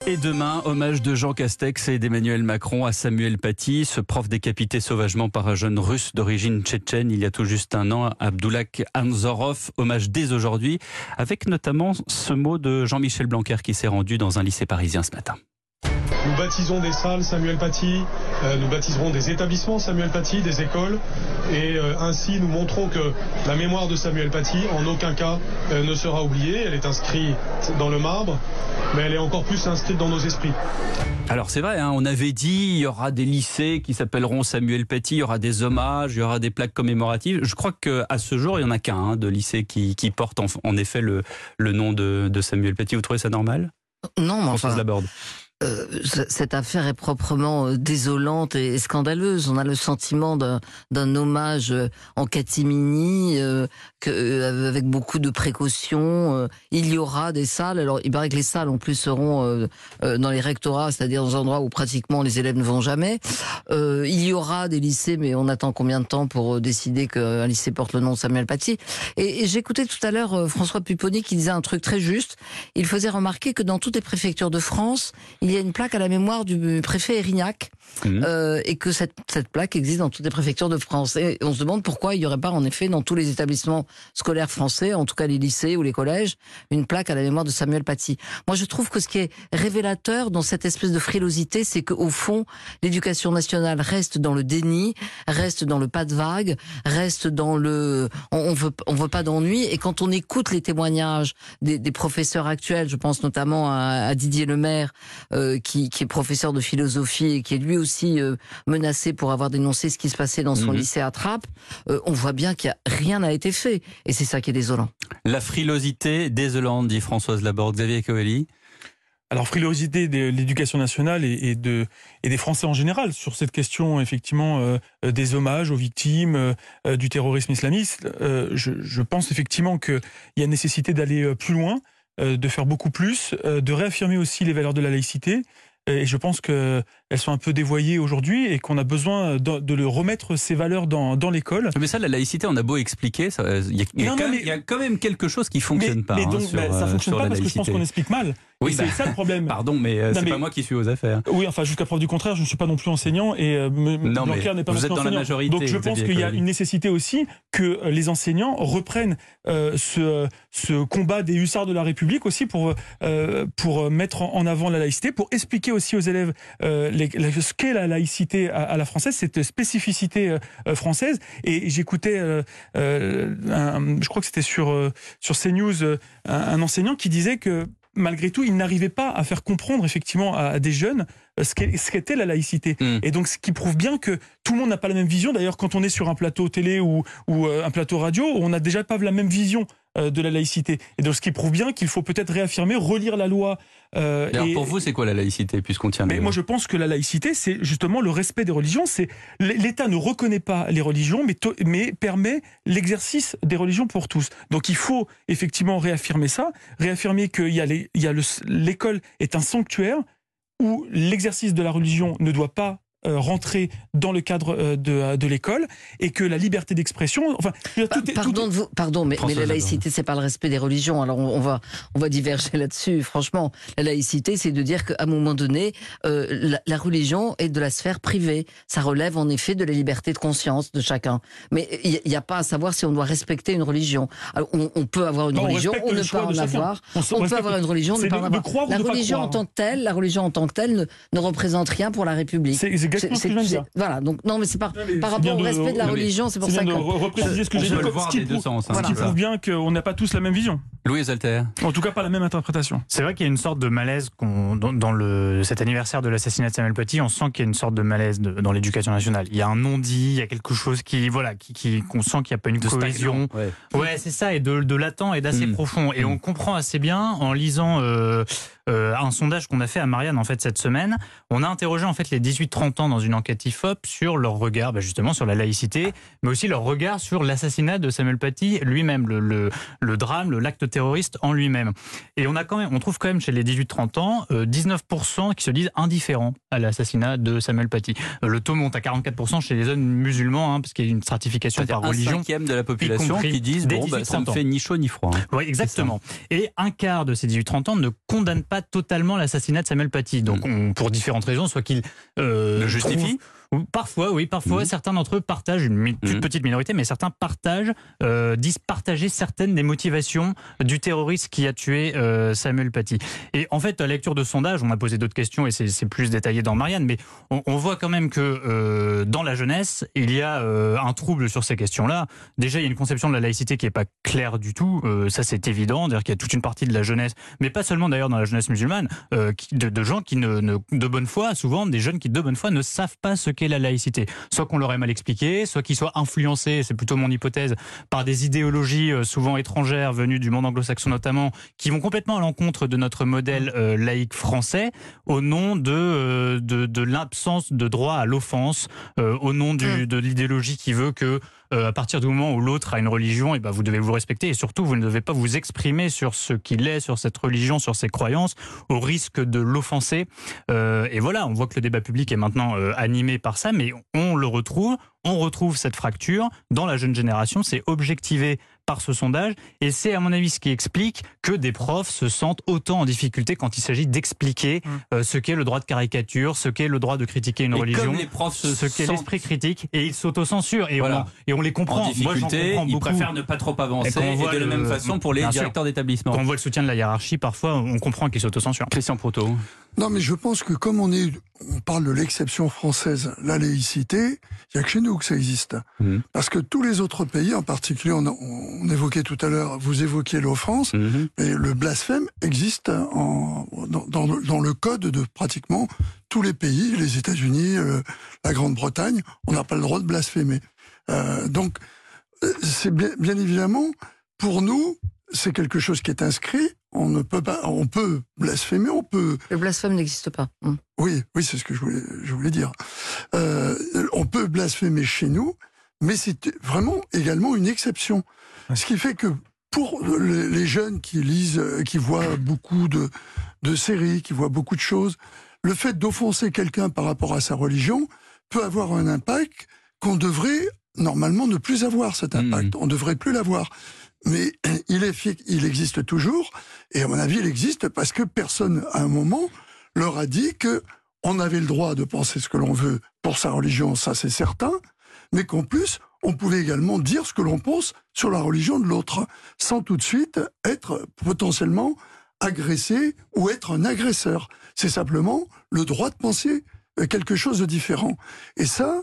Et demain, hommage de Jean Castex et d'Emmanuel Macron à Samuel Paty, ce prof décapité sauvagement par un jeune russe d'origine tchétchène il y a tout juste un an, Abdullah Anzorov. Hommage dès aujourd'hui, avec notamment ce mot de Jean-Michel Blanquer qui s'est rendu dans un lycée parisien ce matin. Nous baptisons des salles Samuel Paty, nous baptiserons des établissements Samuel Paty, des écoles, et ainsi nous montrons que la mémoire de Samuel Paty en aucun cas ne sera oubliée. Elle est inscrite dans le marbre, mais elle est encore plus inscrite dans nos esprits. Alors c'est vrai, on avait dit il y aura des lycées qui s'appelleront Samuel Paty, il y aura des hommages, il y aura des plaques commémoratives. Je crois qu'à ce jour, il n'y en a qu'un de lycée qui porte en effet le nom de Samuel Paty. Vous trouvez ça normal ? Non, mais Françoise Laborde. Cette affaire est proprement désolante et scandaleuse. On a le sentiment d'un hommage en catimini, avec beaucoup de précautions. Il y aura des salles. Alors, il paraît que les salles, en plus, seront dans les rectorats, c'est-à-dire dans un endroit où pratiquement les élèves ne vont jamais. Il y aura des lycées, mais on attend combien de temps pour décider qu'un lycée porte le nom de Samuel Paty ? Et j'écoutais tout à l'heure François Pupponi qui disait un truc très juste. Il faisait remarquer que dans toutes les préfectures de France, il y a une plaque à la mémoire du préfet Erignac, et que cette plaque existe dans toutes les préfectures de France. Et on se demande pourquoi il n'y aurait pas, en effet, dans tous les établissements scolaires français, en tout cas les lycées ou les collèges, une plaque à la mémoire de Samuel Paty. Moi, je trouve que ce qui est révélateur dans cette espèce de frilosité, c'est qu'au fond, l'éducation nationale reste dans le déni, reste dans le pas de vague, reste dans le... On veut pas d'ennui. Et quand on écoute les témoignages des professeurs actuels, je pense notamment à Didier Lemaire, qui est professeur de philosophie et qui est lui aussi menacé pour avoir dénoncé ce qui se passait dans son lycée à Trappes, on voit bien qu'il n'y a rien n'a été fait. Et c'est ça qui est désolant. La frilosité désolante, dit Françoise Laborde. Xavier Coeli. Alors, frilosité de l'éducation nationale et des Français en général sur cette question, effectivement, des hommages aux victimes du terrorisme islamiste. Je pense effectivement qu'il y a nécessité d'aller plus loin, de faire beaucoup plus, de réaffirmer aussi les valeurs de la laïcité. Et je pense qu'elles sont un peu dévoyées aujourd'hui et qu'on a besoin de le remettre ces valeurs dans l'école. Mais ça, la laïcité, on a beau expliquer, il y a quand même quelque chose qui ne fonctionne pas. Mais donc, ça ne fonctionne pas parce que je pense qu'on explique mal. Oui, c'est ça le problème. Pardon, mais c'est pas moi qui suis aux affaires. Oui, enfin, jusqu'à preuve du contraire, je ne suis pas non plus enseignant et Blanquer n'est pas non plus enseignant. Vous êtes dans la majorité. Donc je pense qu'il y a une nécessité aussi que les enseignants reprennent ce combat des hussards de la République aussi pour mettre en avant la laïcité, pour expliquer aussi aux élèves ce qu'est la laïcité à la française, cette spécificité française. Et j'écoutais, je crois que c'était sur CNews, un enseignant qui disait que malgré tout, il n'arrivait pas à faire comprendre effectivement à des jeunes ce qu'était la laïcité. Et donc, ce qui prouve bien que tout le monde n'a pas la même vision. D'ailleurs, quand on est sur un plateau télé ou un plateau radio, on n'a déjà pas la même vision de la laïcité. Et donc, ce qui prouve bien qu'il faut peut-être réaffirmer, relire la loi. Alors, pour vous, c'est quoi la laïcité, puisqu'on tient... Mais moi, je pense que la laïcité, c'est justement le respect des religions. L'État ne reconnaît pas les religions, mais permet l'exercice des religions pour tous. Donc, il faut effectivement réaffirmer ça, réaffirmer que l'école est un sanctuaire où l'exercice de la religion ne doit pas rentrer dans le cadre de l'école, et que la liberté d'expression... Enfin, Pardon, mais la laïcité, c'est pas le respect des religions. Alors on va diverger là-dessus, franchement. La laïcité, c'est de dire qu'à un moment donné, la religion est de la sphère privée. Ça relève en effet de la liberté de conscience de chacun. Mais il n'y a pas à savoir si on doit respecter une religion. Alors, on peut avoir une religion, on ne peut pas en avoir. On peut avoir une religion, on ne peut pas en avoir. La religion en tant que telle ne représente rien pour la République. C'est exactement ce que je viens de dire. Voilà, donc non, mais c'est par rapport au respect de la religion, c'est pour ça que... C'est bien de repréciser ce que j'ai dit. Ce qui prouve bien qu'on n'a pas tous la même vision. Louis Alter. En tout cas, pas la même interprétation. C'est vrai qu'il y a une sorte de malaise dans cet anniversaire de l'assassinat de Samuel Paty. On sent qu'il y a une sorte de malaise dans l'éducation nationale. Il y a un non-dit, il y a quelque chose qu'on sent qu'il n'y a pas une cohésion. Ouais, c'est ça, et de latent et d'assez profond. Et on comprend assez bien en lisant un sondage qu'on a fait à Marianne en fait cette semaine. On a interrogé en fait les 18-30 ans dans une enquête IFOP sur leur regard justement sur la laïcité, mais aussi leur regard sur l'assassinat de Samuel Paty lui-même, le drame, l'acte terroriste en lui-même. Et on trouve quand même chez les 18-30 ans 19% qui se disent indifférents à l'assassinat de Samuel Paty. Le taux monte à 44% chez les jeunes musulmans, parce qu'il y a une stratification par religion. Un cinquième de la population qui disent ça me fait ni chaud ni froid. Oui, exactement. Et un quart de ces 18-30 ans ne condamnent pas totalement l'assassinat de Samuel Paty. Donc, pour différentes raisons, soit qu'il le justifie. Parfois, oui, parfois certains d'entre eux partagent, une toute petite minorité, mais certains disent partager certaines des motivations du terroriste qui a tué Samuel Paty. Et en fait, à la lecture de sondage, on m'a posé d'autres questions et c'est plus détaillé dans Marianne, mais on voit quand même que dans la jeunesse, il y a un trouble sur ces questions-là. Déjà, il y a une conception de la laïcité qui n'est pas claire du tout, ça c'est évident, c'est-à-dire qu'il y a toute une partie de la jeunesse, mais pas seulement d'ailleurs dans la jeunesse musulmane, de gens qui de bonne foi, souvent des jeunes qui de bonne foi ne savent pas ce qu'est la laïcité. Soit qu'on leur ait mal expliqué, soit qu'ils soient influencés, c'est plutôt mon hypothèse, par des idéologies souvent étrangères venues du monde anglo-saxon notamment, qui vont complètement à l'encontre de notre modèle laïque français, au nom de l'absence de droit à l'offense, au nom de l'idéologie qui veut que à partir du moment où l'autre a une religion, et ben vous devez vous respecter et surtout vous ne devez pas vous exprimer sur ce qu'il est, sur cette religion, sur ses croyances, au risque de l'offenser. Et voilà, on voit que le débat public est maintenant animé par ça, mais on retrouve cette fracture dans la jeune génération, c'est objectivé par ce sondage, et c'est à mon avis ce qui explique que des profs se sentent autant en difficulté quand il s'agit d'expliquer ce qu'est le droit de caricature, ce qu'est le droit de critiquer une religion, comme les profs ce qu'est l'esprit critique, et ils s'autocensurent, et on les comprend. En difficulté, ils préfèrent ne pas trop avancer, et de la même façon pour les directeurs d'établissement. Quand on voit le soutien de la hiérarchie, parfois on comprend qu'ils s'autocensurent. Christian Proto. Non, mais je pense que comme on parle de l'exception française, la laïcité, il n'y a que chez nous que ça existe. Parce que tous les autres pays, en particulier, on évoquait tout à l'heure, vous évoquiez l'offense, mais le blasphème existe dans le code de pratiquement tous les pays, les États-Unis, la Grande-Bretagne, on n'a pas le droit de blasphémer. Donc, c'est bien évidemment, pour nous, c'est quelque chose qui est inscrit. On peut blasphémer, Le blasphème n'existe pas. Oui, c'est ce que je voulais dire. On peut blasphémer chez nous, mais c'est vraiment également une exception. Ce qui fait que pour les jeunes qui lisent, qui voient beaucoup de séries, qui voient beaucoup de choses, le fait d'offenser quelqu'un par rapport à sa religion peut avoir un impact qu'on devrait normalement ne plus avoir, cet impact. On ne devrait plus l'avoir. Mais il existe toujours, et à mon avis, il existe parce que personne, à un moment, leur a dit que on avait le droit de penser ce que l'on veut pour sa religion, ça c'est certain, mais qu'en plus, on pouvait également dire ce que l'on pense sur la religion de l'autre, sans tout de suite être potentiellement agressé ou être un agresseur. C'est simplement le droit de penser quelque chose de différent. Et ça,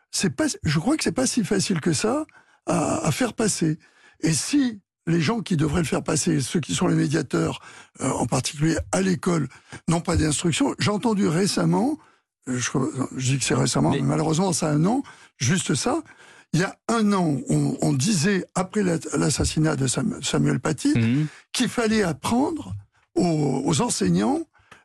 je crois que c'est pas si facile que ça à faire passer. Et si les gens qui devraient le faire passer, ceux qui sont les médiateurs, en particulier à l'école, n'ont pas d'instruction, j'ai entendu récemment, je dis que c'est récemment, mais malheureusement ça a un an, juste ça, il y a un an, on disait, après l'assassinat de Samuel Paty, qu'il fallait apprendre aux enseignants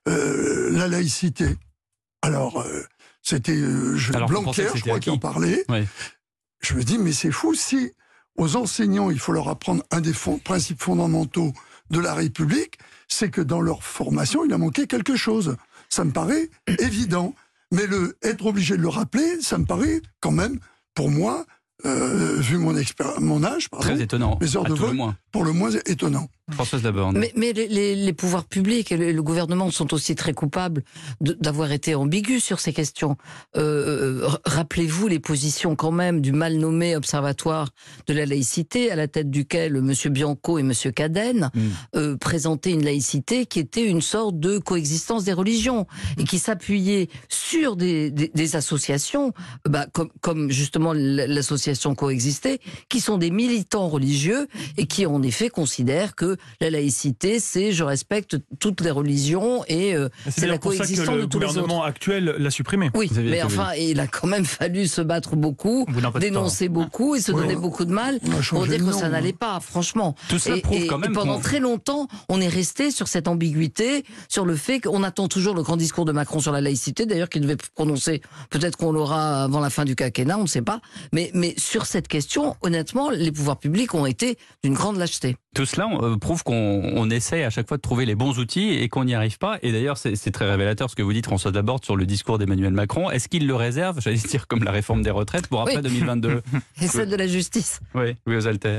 la laïcité. Alors, c'était Blanquer, je crois, qui en parlait. Ouais. Je me dis, mais c'est fou, si aux enseignants, il faut leur apprendre un des principes fondamentaux de la République, c'est que dans leur formation, il a manqué quelque chose. Ça me paraît évident. Mais être obligé de le rappeler, ça me paraît quand même, pour moi, vu mon âge, très étonnant, mes heures de vol, pour le moins étonnant. Françoise Laborde. Mais les pouvoirs publics et le gouvernement sont aussi très coupables d'avoir été ambigus sur ces questions. Rappelez-vous les positions quand même du mal nommé Observatoire de la laïcité, à la tête duquel M. Bianco et M. Cadenne présentaient une laïcité qui était une sorte de coexistence des religions et qui s'appuyait sur des associations, comme justement l'association Coexister, qui sont des militants religieux et qui en effet considèrent que la laïcité, c'est je respecte toutes les religions et c'est la coexistence de tous les autres. Le gouvernement actuel l'a supprimé. Oui, mais enfin, il a quand même fallu se battre beaucoup, dénoncer beaucoup et se donner beaucoup de mal pour dire que ça n'allait pas, franchement. Tout cela prouve quand même et pendant très longtemps, on est resté sur cette ambiguïté, sur le fait qu'on attend toujours le grand discours de Macron sur la laïcité, d'ailleurs qu'il devait prononcer, peut-être qu'on l'aura avant la fin du quinquennat, on ne sait pas, mais sur cette question, honnêtement, les pouvoirs publics ont été d'une grande lâcheté. Tout cela prouve qu'on essaie à chaque fois de trouver les bons outils et qu'on n'y arrive pas. Et d'ailleurs, c'est très révélateur ce que vous dites, Françoise Laborde, sur le discours d'Emmanuel Macron. Est-ce qu'il le réserve, j'allais dire comme la réforme des retraites, pour après 2022 Et celle de la justice. Oui, Louis Alter.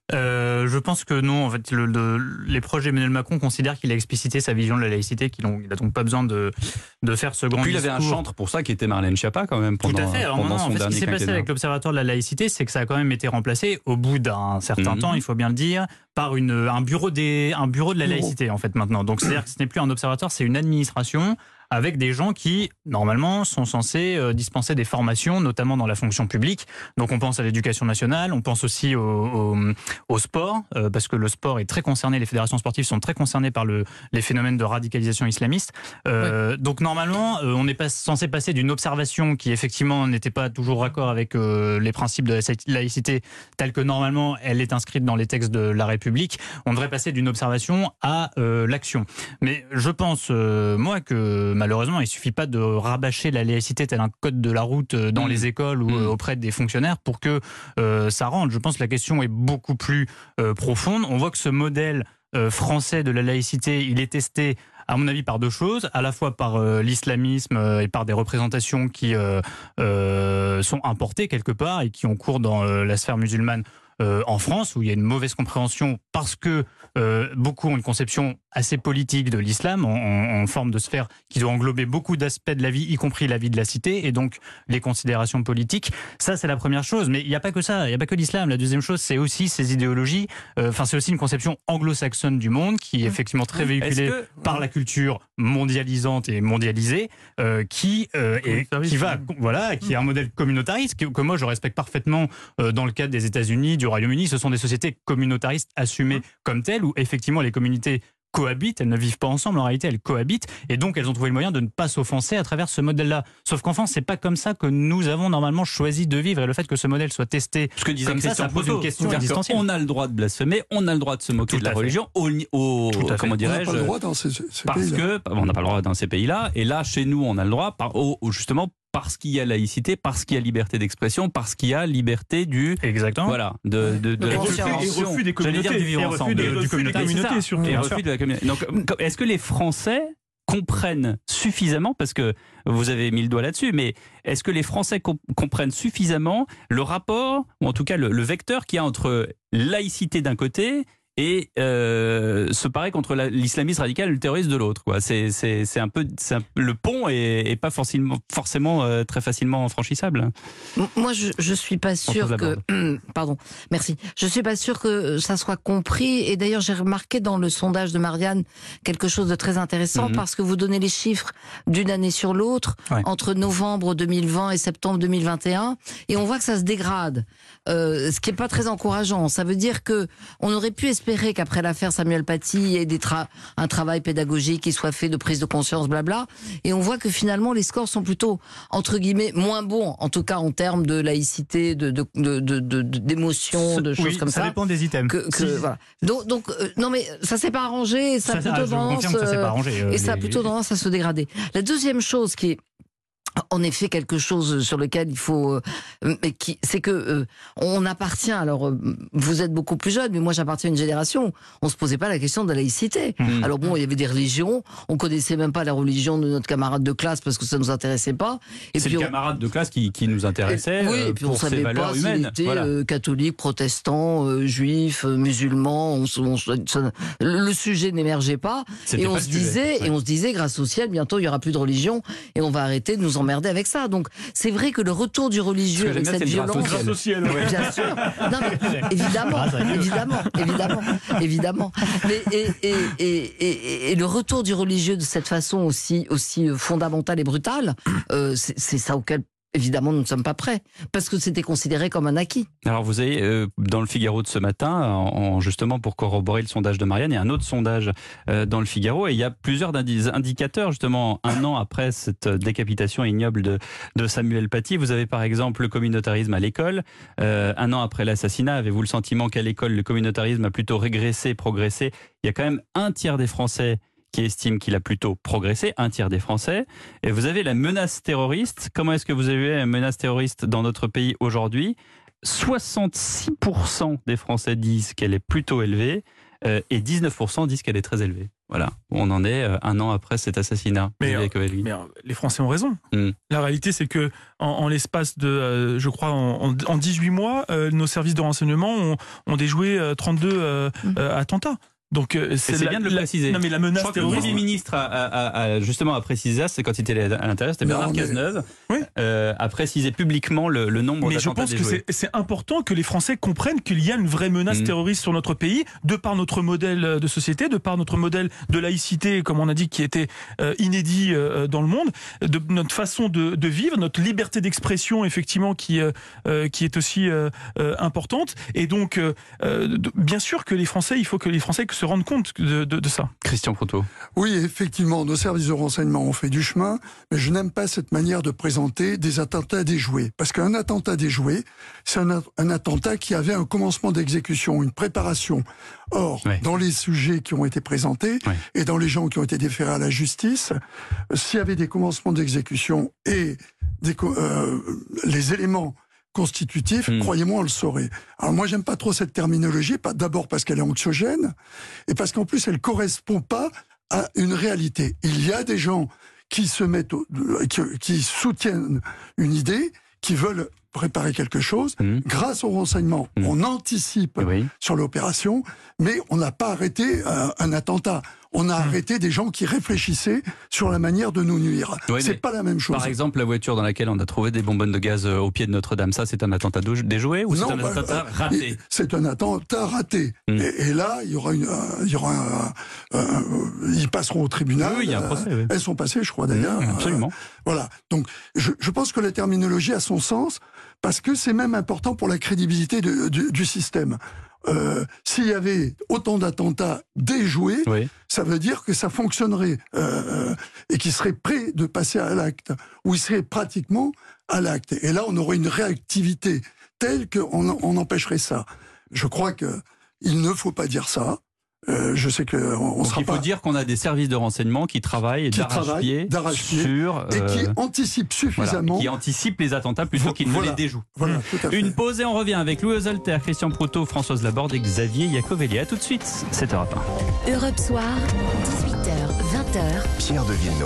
Je pense que non. En fait, les proches d'Emmanuel Macron considèrent qu'il a explicité sa vision de la laïcité, qu'il n'a donc pas besoin de faire ce grand discours. Puis il avait un chantre pour ça qui était Marlène Schiappa quand même pendant, tout à fait. Alors, pendant son dernier ce qui s'est passé avec l'Observatoire de la laïcité, c'est que ça a quand même été remplacé au bout d'un certain temps, il faut bien le dire, par un bureau de la laïcité en fait maintenant. Donc c'est-à-dire que ce n'est plus un observatoire, c'est une administration avec des gens qui, normalement, sont censés dispenser des formations, notamment dans la fonction publique. Donc on pense à l'éducation nationale, on pense aussi au sport, parce que le sport est très concerné, les fédérations sportives sont très concernées par les phénomènes de radicalisation islamiste. Donc normalement, on n'est pas censé passer d'une observation qui, effectivement, n'était pas toujours raccord avec les principes de la laïcité, telle que normalement elle est inscrite dans les textes de la République. On devrait passer d'une observation à l'action. Mais je pense, moi, que malheureusement, il suffit pas de rabâcher la laïcité tel un code de la route dans les écoles ou auprès des fonctionnaires pour que ça rentre. Je pense que la question est beaucoup plus profonde. On voit que ce modèle français de la laïcité, il est testé, à mon avis, par deux choses, à la fois par l'islamisme et par des représentations qui sont importées quelque part et qui ont cours dans la sphère musulmane en France, où il y a une mauvaise compréhension parce que beaucoup ont une conception assez politique de l'islam en forme de sphère qui doit englober beaucoup d'aspects de la vie, y compris la vie de la cité et donc les considérations politiques. Ça, c'est la première chose. Mais il n'y a pas que ça, il n'y a pas que l'islam. La deuxième chose, c'est aussi ces idéologies. C'est aussi une conception anglo-saxonne du monde qui est effectivement très véhiculée par la culture mondialisante et mondialisée, qui est un modèle communautariste que moi je respecte parfaitement dans le cadre des États-Unis, du Royaume-Uni. Ce sont des sociétés communautaristes assumées comme telles, où effectivement les communautés cohabitent, elles ne vivent pas ensemble, en réalité elles cohabitent, et donc elles ont trouvé le moyen de ne pas s'offenser à travers ce modèle-là. Sauf qu'en France, c'est pas comme ça que nous avons normalement choisi de vivre, et le fait que ce modèle soit testé comme ça pose une question existentielle. On a le droit de blasphémer, on a le droit de se moquer de la religion, comment dirais-je, on n'a pas le droit dans ces parce que on n'a pas le droit dans ces pays-là, et là chez nous on a le droit, justement parce qu'il y a laïcité, parce qu'il y a liberté d'expression, parce qu'il y a liberté du... Exactement. Voilà, de la conscience. Refus des communautés. J'allais dire du vivre ensemble. Et refus des communautés, surtout. Et refus de la communauté. Donc, est-ce que les Français comprennent suffisamment, parce que vous avez mis le doigt là-dessus, mais est-ce que les Français comprennent suffisamment le rapport, ou en tout cas le vecteur qu'il y a entre laïcité d'un côté et se parer contre l'islamisme radical et le terrorisme de l'autre, quoi. C'est un peu le pont est pas forcément très facilement franchissable. Moi, je suis pas sûr que pardon, merci. Je suis pas sûr que ça soit compris. Et d'ailleurs, j'ai remarqué dans le sondage de Marianne quelque chose de très intéressant, parce que vous donnez les chiffres d'une année sur l'autre, entre novembre 2020 et septembre 2021, et on voit que ça se dégrade, ce qui est pas très encourageant. Ça veut dire que on aurait pu espérer qu'après l'affaire Samuel Paty, il y ait un travail pédagogique qui soit fait de prise de conscience, blabla. Et on voit que finalement, les scores sont plutôt, entre guillemets, moins bons, en tout cas en termes de laïcité, d'émotion, de choses comme ça. Ça dépend des items. Voilà. Donc, non mais ça s'est pas arrangé, et ça a plutôt tendance à se dégrader. La deuxième chose qui est en effet quelque chose sur lequel il faut, c'est que on appartient. Alors, vous êtes beaucoup plus jeune, mais moi j'appartiens à une génération. On se posait pas la question de la laïcité. Alors bon, il y avait des religions. On connaissait même pas la religion de notre camarade de classe parce que ça nous intéressait pas. Et c'est le camarade de classe qui nous intéressait et puis pour ses valeurs humaines. S'il était catholique, protestant, juif, musulman. Le sujet n'émergeait pas. Et on se disait, grâce au ciel, bientôt il y aura plus de religion et on va arrêter de nous emmerder avec ça. Donc c'est vrai que le retour du religieux avec cette violence, grâce au ciel, bien sûr, non, mais, évidemment, mais et le retour du religieux de cette façon aussi fondamentale et brutale, c'est ça auquel évidemment nous ne sommes pas prêts, parce que c'était considéré comme un acquis. Alors vous avez, dans le Figaro de ce matin, justement pour corroborer le sondage de Marianne, il y a un autre sondage dans le Figaro, et il y a plusieurs indicateurs, justement, un an après cette décapitation ignoble de Samuel Paty. Vous avez par exemple le communautarisme à l'école. Un an après l'assassinat, avez-vous le sentiment qu'à l'école, le communautarisme a plutôt régressé, progressé? Il y a quand même un tiers des Français qui estime qu'il a plutôt progressé, un tiers des Français. Et vous avez la menace terroriste. Comment est-ce que vous avez la menace terroriste dans notre pays aujourd'hui? 66% des Français disent qu'elle est plutôt élevée. et 19% disent qu'elle est très élevée. Voilà, on en est un an après cet assassinat. Mais les Français ont raison. La réalité, c'est que en l'espace de, je crois, en 18 mois, nos services de renseignement ont déjoué 32 attentats. Donc c'est bien de le préciser. Non, mais la menace terroriste. Le Premier ministre a justement précisé ça, c'est quand il était à l'intérieur, c'était Bernard Cazeneuve, a précisé publiquement le nombre d'attentats déjoués. Mais je pense que c'est important que les Français comprennent qu'il y a une vraie menace terroriste sur notre pays, de par notre modèle de société, de par notre modèle de laïcité, comme on a dit, qui était inédit dans le monde, de notre façon de vivre, notre liberté d'expression, effectivement, qui est aussi importante. Et donc, bien sûr que les Français, il faut que les Français se rendre compte de ça. Christian Proto. Oui, effectivement, nos services de renseignement ont fait du chemin, mais je n'aime pas cette manière de présenter des attentats déjoués. Parce qu'un attentat déjoué, c'est un attentat qui avait un commencement d'exécution, une préparation. Or, dans les sujets qui ont été présentés et dans les gens qui ont été déférés à la justice, s'il y avait des commencements d'exécution et les éléments constitutif, croyez-moi, on le saurait. Alors moi, j'aime pas trop cette terminologie, d'abord parce qu'elle est anxiogène, et parce qu'en plus, elle correspond pas à une réalité. Il y a des gens qui qui soutiennent une idée, qui veulent préparer quelque chose. Grâce au renseignement, on anticipe sur l'opération, mais on n'a pas arrêté un attentat. On a arrêté des gens qui réfléchissaient sur la manière de nous nuire. C'est pas la même chose. Par exemple, la voiture dans laquelle on a trouvé des bonbonnes de gaz au pied de Notre-Dame, ça c'est un attentat déjoué ou c'est un attentat raté? C'est un attentat raté. Et là, ils passeront au tribunal. Oui, il y a un procès. Elles sont passées, je crois d'ailleurs. Absolument. Voilà. Donc, je pense que la terminologie a son sens parce que c'est même important pour la crédibilité du système. S'il y avait autant d'attentats déjoués, ça veut dire que ça fonctionnerait et qu'ils seraient prêts de passer à l'acte, ou ils seraient pratiquement à l'acte. Et là, on aurait une réactivité telle qu'on empêcherait ça. Je crois qu'il ne faut pas dire ça. Je sais que il faut dire qu'on a des services de renseignement qui travaillent d'arrache-pied sur et qui anticipent suffisamment, qui anticipent les attentats plutôt qu'ils ne les déjouent. Voilà, tout à fait. Une pause et on revient avec Louis Osalter, Christian Proto, Françoise Laborde et Xavier Iacovelli. À tout de suite, c'est Europe 1. Europe Soir, 18h, 20h. Pierre de Villeneuve.